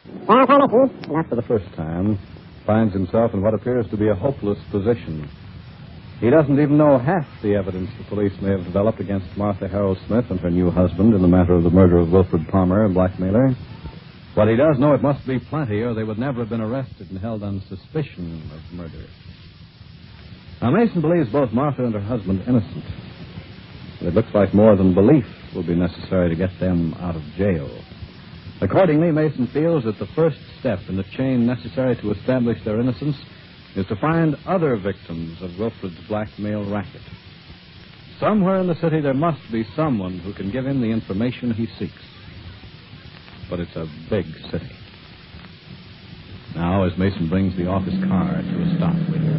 Not for the first time, finds himself in what appears to be a hopeless position. He doesn't even know half the evidence the police may have developed against Martha Harold Smith and her new husband in the matter of the murder of Wilfred Palmer, a blackmailer. But he does know it must be plenty, or they would never have been arrested and held on suspicion of murder. Now, Mason believes both Martha and her husband innocent. But it looks like more than belief will be necessary to get them out of jail. Accordingly, Mason feels that the first step in the chain necessary to establish their innocence is to find other victims of Wilfred's blackmail racket. Somewhere in the city there must be someone who can give him the information he seeks. But it's a big city. Now, as Mason brings the office car to a stop, we hear.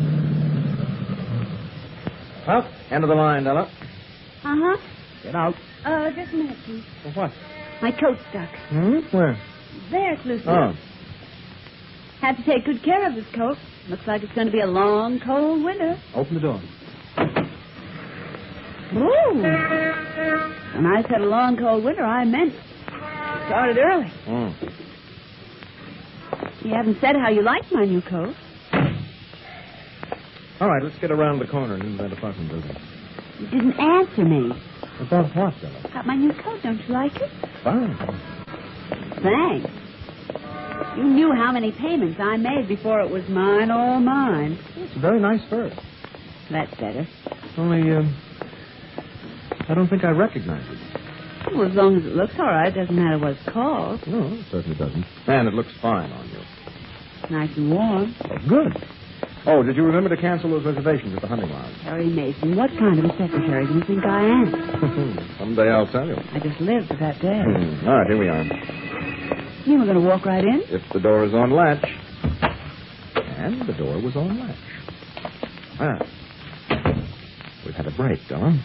Well, end of the line, Della. Uh-huh. Get out. Just a minute, please. For what? My coat's stuck. Where? There, it's loose. Oh. Have to take good care of this coat. Looks like it's going to be a long, cold winter. Open the door. Ooh. When I said a long, cold winter, I meant started early. You haven't said how you liked my new coat. All right, let's get around the corner and into that apartment building. You didn't answer me. About what, Della? About my new coat. Don't you like it? Fine. Thanks. You knew how many payments I made before it was mine, all mine. It's a very nice fur. That's better. Only, I don't think I recognize it. Well, as long as it looks all right, it doesn't matter what it's called. No, it certainly doesn't. And it looks fine on you. Nice and warm. Oh, good. Oh, did you remember to cancel those reservations at the hunting lodge? Harry Mason, what kind of a secretary do you think I am? Someday I'll tell you. I just lived for that day. All right, here we are. You were going to walk right in? If the door is on latch. And the door was on latch. Ah. We've had a break, Dawn.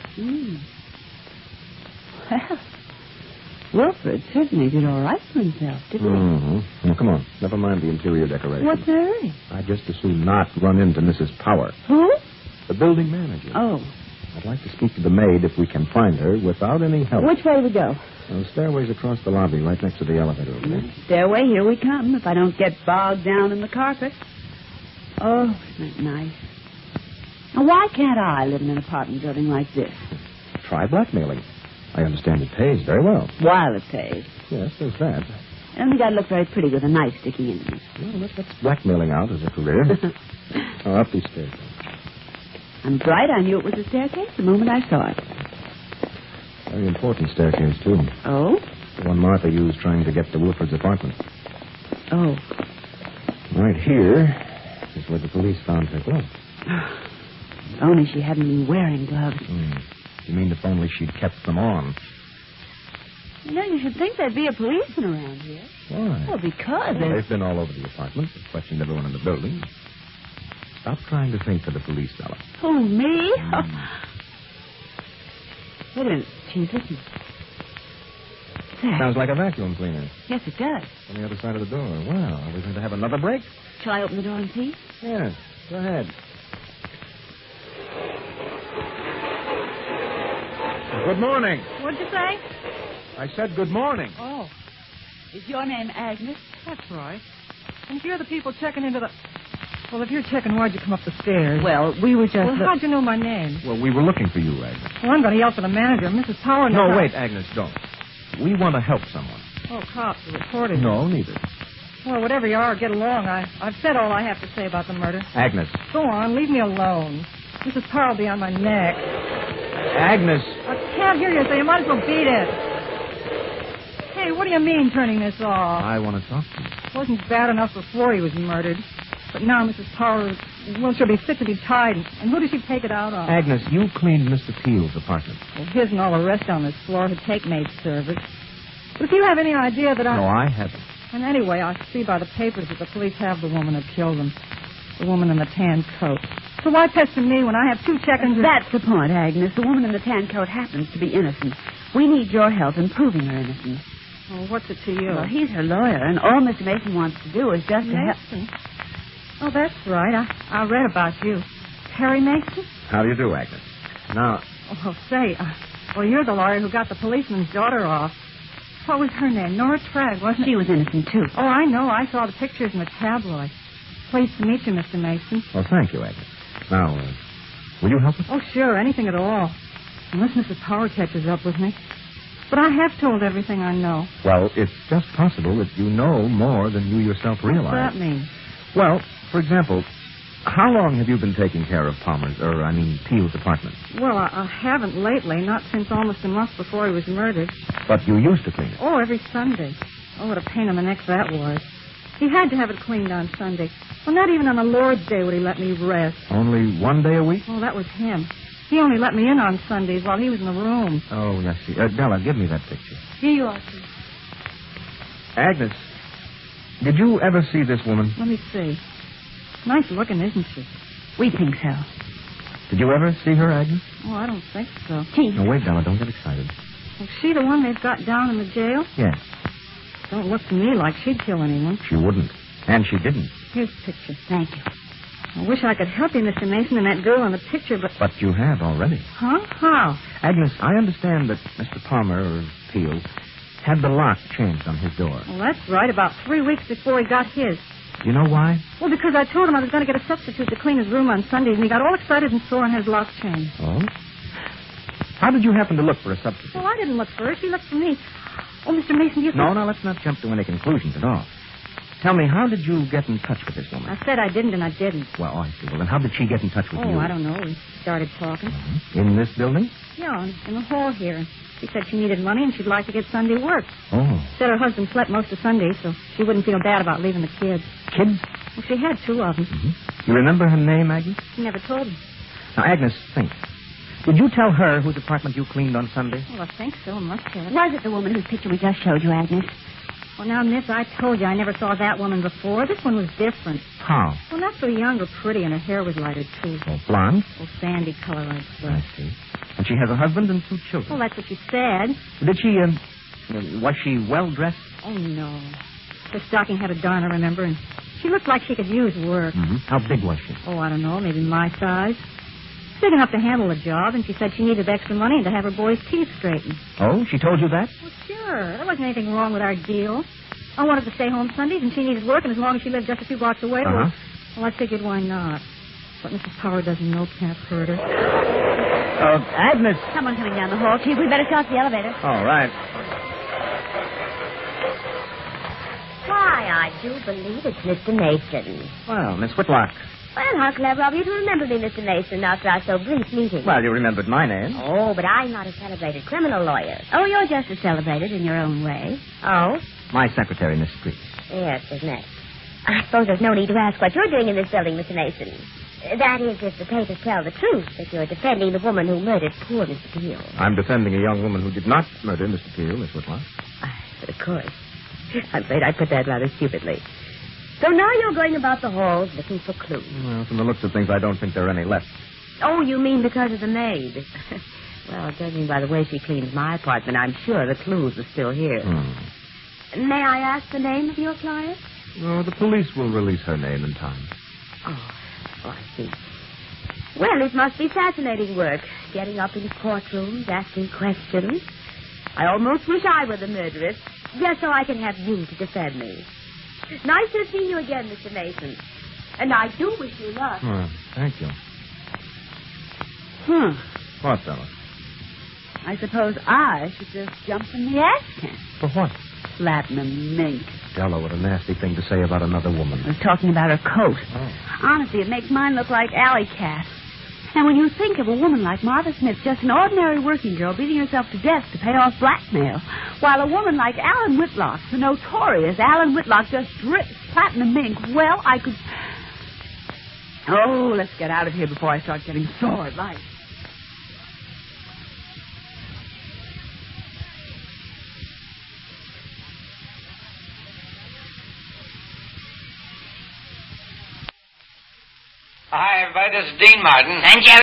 Well, Wilfred certainly did all right for himself, didn't he? Now, come on. Never mind the interior decoration. What's the hurry? I'd just as soon not run into Mrs. Power. Who? The building manager. Oh. I'd like to speak to the maid if we can find her without any help. Which way do we go? The stairway's across the lobby, right next to the elevator. Okay? Stairway, here we come, if I don't get bogged down in the carpet. Oh, isn't that nice? Now, why can't I live in an apartment building like this? Try blackmailing. I understand it pays very well. While it pays. Yes, there's that. I don't think I'd look very pretty with a knife sticking into me. Well, that's blackmailing out as a career. Up these stairs. I'm bright. I knew it was a staircase the moment I saw it. Very important staircase, too. Oh? The one Martha used trying to get to Wilfred's apartment. Oh. Right here is where the police found her gloves. If only she hadn't been wearing gloves. You mean if only she'd kept them on? You know, you should think there'd be a policeman around here. Why? Well, because They've been all over the apartment. They've questioned everyone in the building. Stop trying to think for the police, Della. Who, me? Wait a minute. Gee, listen. There. Sounds like a vacuum cleaner. Yes, it does. On the other side of the door. Well, are we going to have another break? Shall I open the door and see? Yes. Go ahead. Good morning. What'd you say? I said good morning. Oh, Is your name Agnes? that's right. And if you're the people checking into the... Well, if you're checking, why'd you come up the stairs? Well, we were just... Well, how'd you know my name? Well, we were looking for you, Agnes. Well, I'm going to yell for the manager. Mrs. Power... No, wait, Agnes, don't. We want to help someone. Oh, cops, the reporters. No, neither. Well, whatever you are, get along. I've said all I have to say about the murder. Agnes. Go on, leave me alone. Mrs. Power will be on my neck. Agnes. I can't hear you, so you might as well beat it. Hey, what do you mean turning this off? I want to talk to you. It wasn't bad enough before he was murdered. But now Mrs. Power, well, she'll be fit to be tied. And who does she take it out on? Agnes, you cleaned Mr. Peel's apartment. Well, his and all the rest on this floor who take maid service. But if you have any idea that No, I haven't. And anyway, I see by the papers that the police have the woman who killed him. The woman in the tan coat. So why pester me when I have two check-ins? That's the point, Agnes. The woman in the tan coat happens to be innocent. We need your help in proving her innocence. Oh, what's it to you? Well, he's her lawyer, and all Mr. Mason wants to do is just to help... Mason? Oh, that's right. I read about you. Harry Mason? How do you do, Agnes? Now, Oh, say, well, you're the lawyer who got the policeman's daughter off. What was her name? Nora Tragg, wasn't it? She was innocent, too. Oh, I know. I saw the pictures in the tabloid. Pleased to meet you, Mr. Mason. Well, thank you, Agnes. Now, will you help us? Oh, sure. Anything at all. Unless Mrs. Power catches up with me. But I have told everything I know. Well, it's just possible that you know more than you yourself realize. What's that mean? Well, for example, how long have you been taking care of Peel's apartment? Well, I haven't lately, not since almost a month before he was murdered. But you used to clean it. Oh, every Sunday. Oh, what a pain in the neck that was. He had to have it cleaned on Sunday. Well, not even on the Lord's Day would he let me rest. Only one day a week? Oh, that was him. He only let me in on Sundays while he was in the room. Oh, I see. Della, give me that picture. Here you are, Chief. Agnes, did you ever see this woman? Let me see. Nice looking, isn't she? We think so. Did you ever see her, Agnes? Oh, I don't think so. Chief. No, wait, Della, don't get excited. Was she the one they've got down in the jail? Yes. Don't look to me like she'd kill anyone. She wouldn't. And she didn't. Here's the picture. Thank you. I wish I could help you, Mr. Mason, and that girl in the picture, but... But you have already. Huh? How? Agnes, I understand that Mr. Palmer, or Peel, had the lock changed on his door. Well, that's right. About 3 weeks before he got his. Do you know why? Well, because I told him I was going to get a substitute to clean his room on Sundays, and he got all excited and sore and had his lock changed. Oh? How did you happen to look for a substitute? Well, I didn't look for her. She looked for me. Oh, Mr. Mason, do you think... No, let's not jump to any conclusions at all. Tell me, how did you get in touch with this woman? I said I didn't, and I didn't. Well, I see. Well, then how did she get in touch with you? Oh, I don't know. We started talking. In this building? Yeah, in the hall here. She said she needed money and she'd like to get Sunday work. Oh. Said her husband slept most of Sundays, so she wouldn't feel bad about leaving the kids. Kids? Well, she had 2 of them. Mm-hmm. You remember her name, Agnes? She never told me. Now, Agnes, think. Did you tell her whose apartment you cleaned on Sunday? Well, I think so. I must have. Was it the woman whose picture we just showed you, Agnes? Well, now, Miss, I told you I never saw that woman before. This one was different. How? Well, not so young or pretty, and her hair was lighter, too. Oh, blonde? Oh, sandy color, I'd say. I see. And she has a husband and 2 children. Well, that's what she said. Did she, was she well-dressed? Oh, no. Her stocking had a darn, I remember, and she looked like she could use work. Mm-hmm. How big was she? Oh, I don't know, maybe my size. Big enough to handle the job, and she said she needed extra money and to have her boy's teeth straightened. Oh, she told you that? Well, sure. There wasn't anything wrong with our deal. I wanted to stay home Sundays, and she needed work, and as long as she lived just a few blocks away, well, I figured why not. What Mrs. Power doesn't know can't hurt her. Agnes. Someone coming down the hall, Chief. We better start the elevator. All right. Why, I do believe it's Mr. Mason. Well, Miss Whitlock. Well, how clever of you to remember me, Mr. Mason, after our so brief meeting. Well, you remembered my name. Oh, but I'm not a celebrated criminal lawyer. Oh, you're just as celebrated in your own way. Oh? My secretary, Miss Street. Yes, isn't it? I suppose there's no need to ask what you're doing in this building, Mr. Mason. That is, if the papers tell the truth, that you're defending the woman who murdered poor Mr. Peel. I'm defending a young woman who did not murder Mr. Peel, Miss Whitlock. But of course. I'm afraid I put that rather stupidly. So now you're going about the halls looking for clues. Well, from the looks of things, I don't think there are any left. Oh, you mean because of the maid? Well, judging by the way she cleans my apartment, I'm sure the clues are still here. May I ask the name of your client? No, the police will release her name in time. Oh, I see. Well, it must be fascinating work, getting up in courtrooms, asking questions. I almost wish I were the murderess, just so I could have you to defend me. Nice to see you again, Mr. Mason. And I do wish you luck. Oh, thank you. What, Della? I suppose I should just jump in the ash can. For what? Platinum mink. Della, what a nasty thing to say about another woman. I was talking about her coat. Oh. Honestly, it makes mine look like alley cat. And when you think of a woman like Martha Smith, just an ordinary working girl, beating herself to death to pay off blackmail, while a woman like Alan Whitlock, the notorious Alan Whitlock, just drips platinum mink, well, I could... Oh, let's get out of here before I start getting sore at life. Hi, everybody. This is Dean Martin. And Jerry